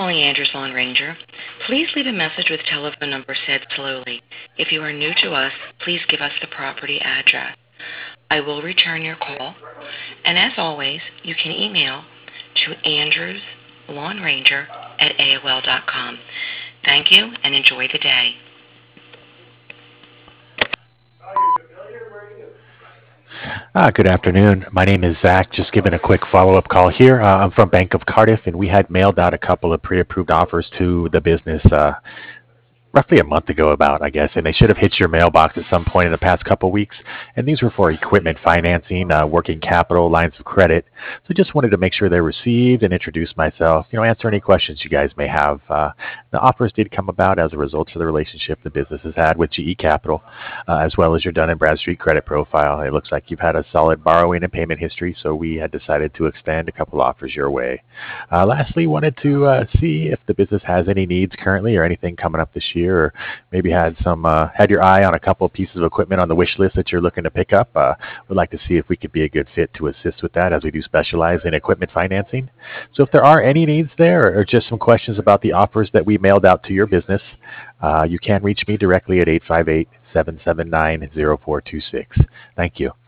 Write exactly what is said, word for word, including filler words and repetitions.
calling Andrews Lawn Ranger. Please leave a message with telephone number said slowly. If you are new to us, please give us the property address. I will return your call. And as always, you can email to Andrews Lawn Ranger at A O L dot com. Thank you and enjoy the day. Ah, good afternoon. My name is Zach. Just giving a quick follow-up call here. Uh, I'm from Bank of Cardiff, and we had mailed out a couple of pre-approved offers to the business uh, roughly a month ago about, I guess, and they should have hit your mailbox at some point in the past couple weeks. And these were for equipment financing, uh, working capital, lines of credit. So just wanted to make sure they're received and introduce myself, you know, answer any questions you guys may have. Uh, the offers did come about as a result of the relationship the business has had with G E Capital, uh, as well as your Dun and Bradstreet credit profile. It looks like you've had a solid borrowing and payment history, so we had decided to extend a couple offers your way. Uh, lastly, wanted to uh, see if the business has any needs currently or anything coming up this year, or maybe had some uh, had your eye on a couple of pieces of equipment on the wish list that you're looking to pick up. Uh, we'd like to see if we could be a good fit to assist with that, as we do specialize in equipment financing. So if there are any needs there, or just some questions about the offers that we mailed out to your business, uh, you can reach me directly at eight five eight, seven seven nine, zero four two six. Thank you.